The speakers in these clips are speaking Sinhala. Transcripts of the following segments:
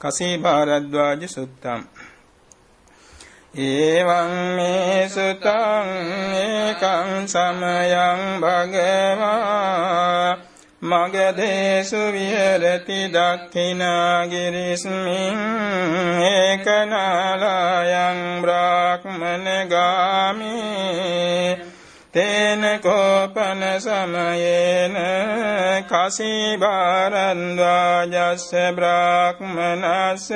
කසී භාරද්වාජ සුත්තම් එවං මේ සුතං ඒකං සමයං භගවා මගදේසු විහෙරති දක්ඛිනාගිරිස්මින් ඒකනාලයං බ්‍රාහ්මනගාමි තේන කෝපන සමයේන කසී භාරද්වාජස්ස බ්‍රාහ්මනස්ස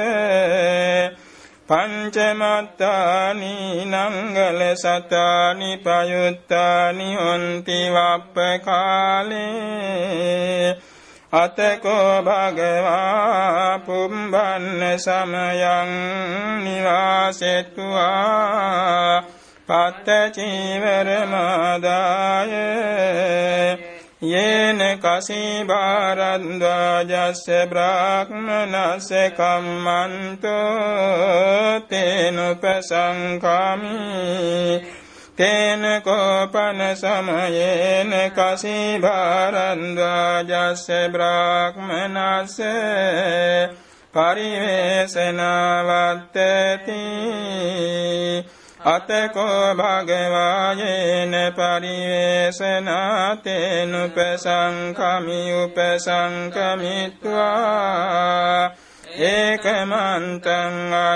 පංචමත්තානි නංගල සතානි පයුත්තානි හොන්ති වප්ප කාලේ අතකෝ භගවා පුම්බන්න සමයං නිවාසෙත්වා පත්ත චීවර මාදාය යේන කසී භාරද්වාජස්ස බ්‍රාහ්මනස්ස කම්මන්තෝ තේනුපසංඛාමි තේන කෝපන සමයේන කසී භාරද්වාජස්ස බ්‍රාහ්මනස්ස පරිවේසනවත්තති අතකෝ භගවායේන පරිවේසනාතේනුපසංඛමි උපසංඛමිත්වා ඒකමන්තං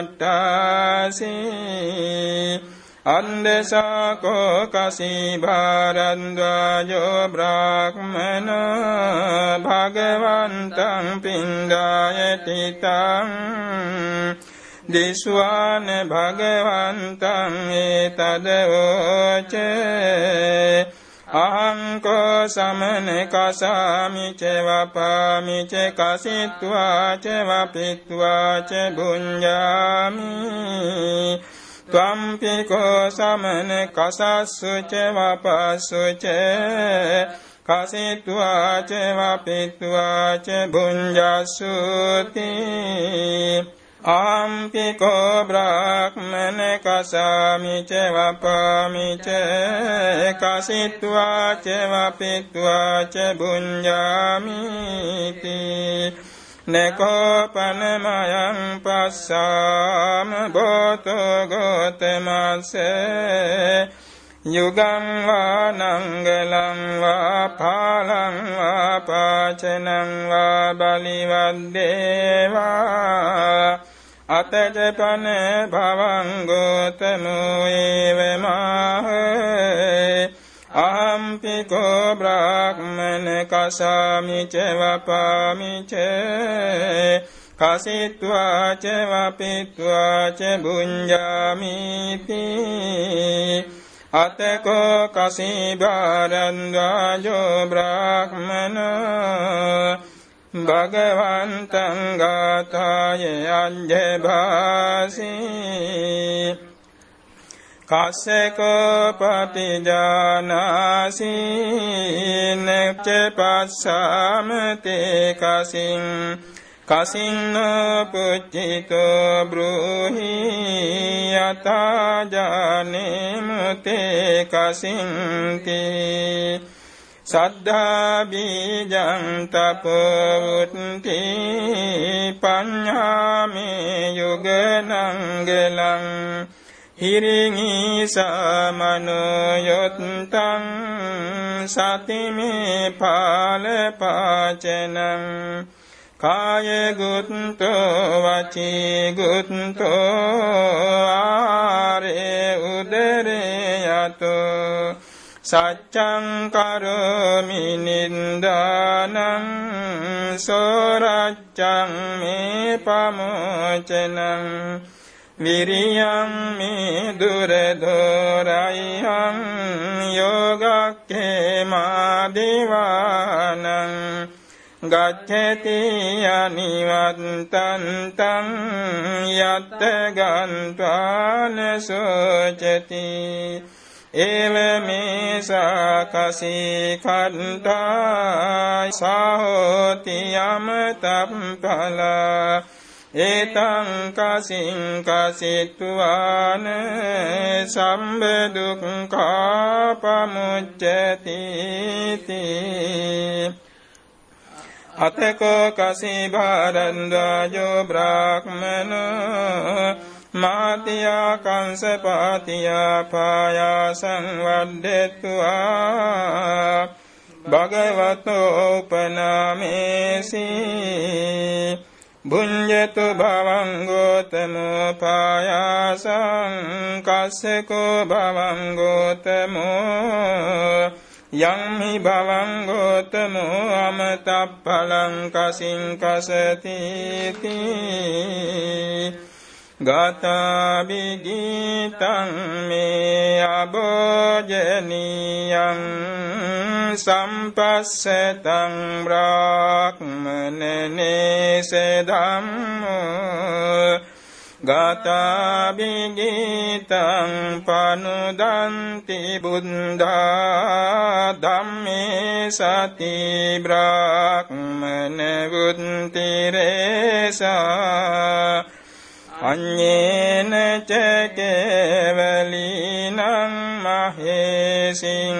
අට්ඨාසී අන්දසාකෝ කසී භාරද්වාජෝ බ්‍රාහ්මනෝ භගවන්තං පින්ඩායති තං දිස්වාන භගවන්තං ඒතදවෝච අහංකෝ සමන කසාමි ච වපාමි ච කසිත්වා ච වපිත්වා ච භුඤ්ජාමි ත්වම්පිකෝ සමන කසස්සු ච වපස්සු ච කසිත්වා ච වපිත්වා ච භුඤ්ජස්සුති ආම්පිකෝ බ්‍රාහ්මන කසාමි ච වපාමි ච කසිත්වා ච වපිත්වා ච භුඤ්ජාමි නකෝපනමයං පස්සාම භෝතෝ ගෝතමස්සේ යුගං වා නංගලං වා පාලං වා පාචනං වා බලිවද්දේවා අතජපන භවං ගෝතමෝ ඒවමාහේ අහම්පිකෝ බ්‍රාහ්මන කසාමි ච වපාමි ච කසිත්වා ච වපිත්වා ච භුඤ්ජාමිති අතකෝ කසී භාරද්වාජෝ බ්‍රාහ්මනෝ භගවන්තං ගාථාය අඤ්ඤභාසී කස්සකෝ පටිජානාසි නෙච්ච පස්සාමතේ කසින් කසින්නෝ පුච්චිතෝ බ්‍රූහි යතාජානේමුතේ කසින්ති සද්ධා බීජං තපෝවුත්ති පඤ්ඤාමේ යුගනංගලං හිරිඟි සමනෝයොත්තං සතිමේ පාලපාචනං කාය ගුත්තෝ වචී ගුත්තෝ ආරේ උදරේ යතෝ සච්ඡං කරෝමි නින්දානං සෝරච්ඡං මේ පමෝචනං විරියං මේ දුරදෝරයිහං යෝගක්ඛේමා දිවානං ගච්ඡති අනිවත්තං තං යත්ත ගන්්වාන සෝචති එවමේසා කසී කණ්ඨා සාහෝති යමතප්පලා ඒතං කසින් කසිත්වාන සම්බදුක්ඛා පමුච්ඡති අතකෝ කසී භාරද්වාජෝ බ්‍රාහ්මනෝ මාතියා කංසපාතියා පායාසං වද්දෙත්වා භගවතෝ උපනාමේසි භුඤ්ජතු භවං ගෝතමෝ පායාසං කස්සකෝ භවං ගෝතමෝ යම්හි භවං ගෝතමෝ අමතප්පලං කසින් කසතිති ගාථාභිගීතං මේ අභෝජනීයං සම්පස්සතං බ්‍රාහ්මනනේසෙධම්මෝ ගාථාභිගීතං පනුදන්ති බුද්ධා ධම්මේ සති බ්‍රාහ්මන බුද්ධිරේසා අඤ්ඤේන ච කේවලීනං මහේසින්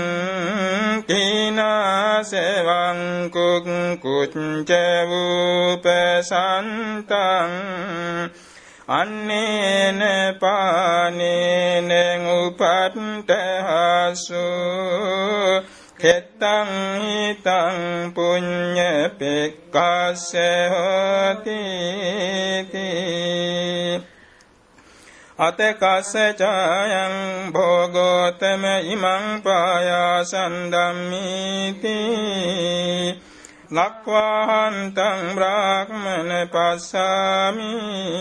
කිනාසවං කුක්කුච්ච වූපසන්තං අන්නේන පානේන උපත්තහසු කෙත්තං හිතං පුඤ්ඤ පෙක්ඛස්ස හෝති අතකස්ස ඡායං භෝගෝතම ඉමං පායාසං ධම්මීති ලක්වාහන්තං බ්‍රාහ්මන පස්සාමි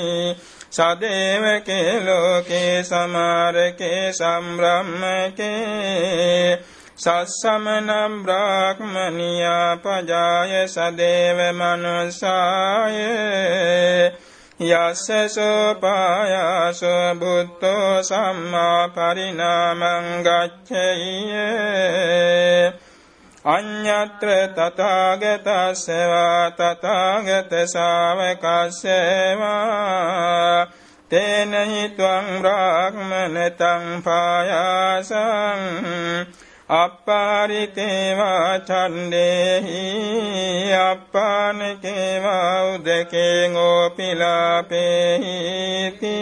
සදේවකේ ලෝකේ සමාරකේ සම්බ්‍රාහ්මකේ සස්සමනම් බ්‍රාහ්මනියා පජාය සදේව මනුසාය යස්ස සෝපායාසෝ බුද්ධෝ සම්මා පරිණාමං ගච්ඡේය අඤ්ඤත්‍ර තථාගතස්සවා තථාගත ශාවකස්සවා තේන හිත්වං බ්‍රාහ්මනතං පායාසං අප්පාරිතේවා ඡණ්ඩේහි අප්පානකේවා උදකේං ඕපිලාපේහිති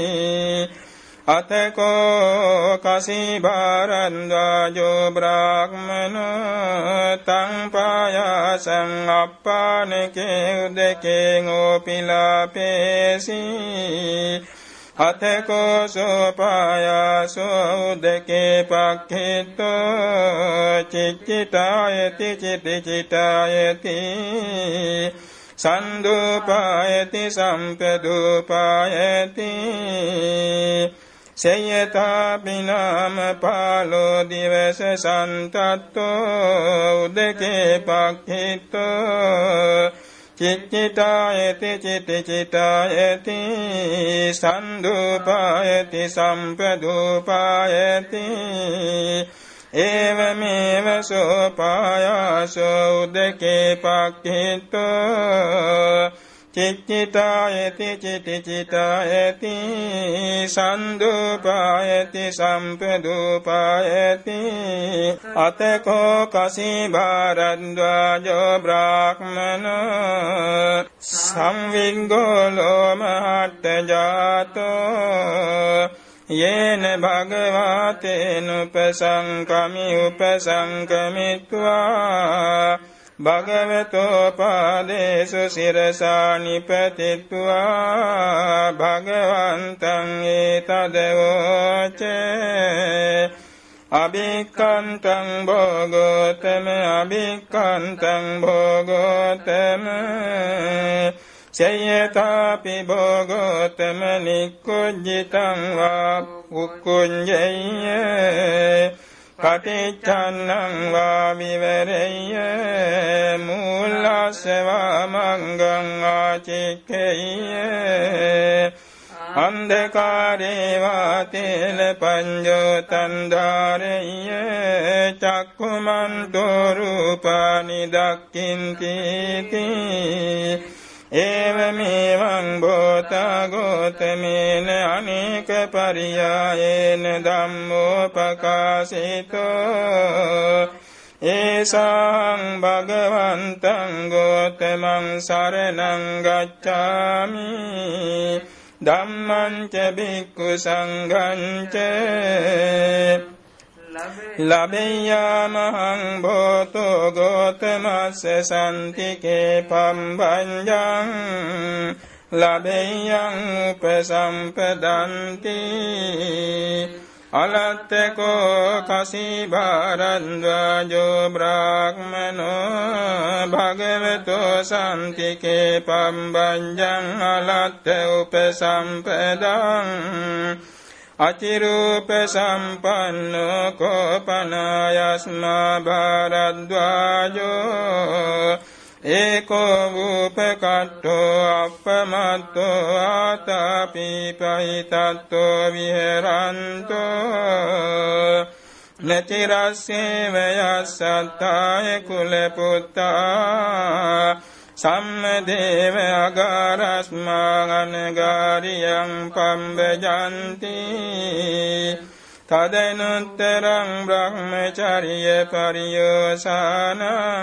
අතකෝ කසී භාරද්වාජෝ බ්‍රාහ්මනෝ තං පායාසං අප්පානකේ උදකේං ඕපිලාපේසි අතකෝ සෝපායාසෝ උදකේ පක්ඛිතෝ චිච්චිතායති චිතිචිතායති සන්දුපායති සම්පදුපායති සේයතා බිනාම පාලෝ දිවස සන්තත්තෝ උදකේ පක්ඛිතෝ චිච්චිතායති චිතිචිතායති සන්දුපායති සම්පදුපායති ඒවමේව සෝපායාසෝ උදකේ පක්ඛිතෝ චිච්චිතායති චිතිචිතායති සන්දුපායති සම්පදුපායති අතකෝ කසී භාරද්වාජෝ බ්‍රාහ්මනෝ සංවිග්ගෝ ලෝමහට්ඨ ජාතෝ යේන භගවතේන උපසංකමි උපසංකමිත්වා භගවතෝ පාදේසු සිරසා නිපතිත්වා භගවන්තං ඒතදවෝච අභික්ඛන්තං භෝගෝතම අභික්ඛන්තං භෝගෝතම සේයතාපි භෝගෝතම නික්ඛුජ්ජිතං වා උක්ඛුඤ්ජේය කටිච්ඡන්නං වා විවරෙය්‍ය මූලස්සවා මංගං ආචික්ඛේය අන්ධකාරේ වාතේල පඤ්ඤෝ තන්ධාරෙය්‍ය චක්ඛුමන්තෝ රූපානි දක්ඛින්ති ඒවමෙවං භෝතා ගෝතමේන අනේක පරියායේන ධම්මෝ පකාශිතෝ ඒසං භගවන්තං ගෝතමං සරණං ගච්ඡාමි ධම්මං ච භික්ඛු සංඝං ච ලබෙය්‍යාමහං භෝතෝ ගෝතමස්ස සන්තිකේ පම්බඤ්ඤං ලබෙය්‍යං උපසම්පදන්ති අලත්තකෝ කසිභාරද්වාජෝ බ්‍රාහ්මනෝ භගවතෝ සන්තිකේ පම්බඤ්ඤං අලත්ත උපසම්පදං අචිරූප සම්පන්නෝ කෝපනායස්මා භාරද්වාජෝ ඒකෝ වූපකට්ඨෝ අප්පමත්තෝ ආතාපිපහිතත්තෝ විහෙරන්තෝ නතිරස්සේව යස්සත්තාය කුලපුත්තා සම්මදේව අගාරස්මා අනගාරියං පම්බජන්ති තදනුත්තරං බ්‍රහ්මචර්ය පරියෝසානං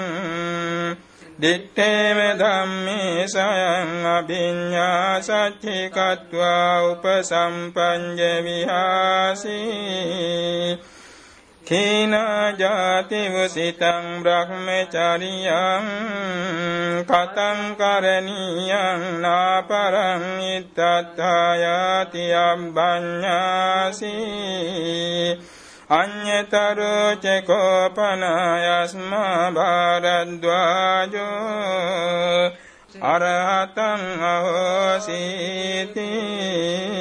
දිත්තේව ධම්මේ සයං අභිඤ්ඤා සච්චිකत्वा උපසම්පඤ්ඤ විහාසී කීනා ජාති වසිතං බ්‍රහ්මචරියං කතං කරණීයං නාපරං ඉත්තත්ථායාති අබ්බඤ්ඤාසී අඤ්ඤතරෝ ච කෝපනායස්මා භාරද්වාජෝ අරහතං අහෝසීති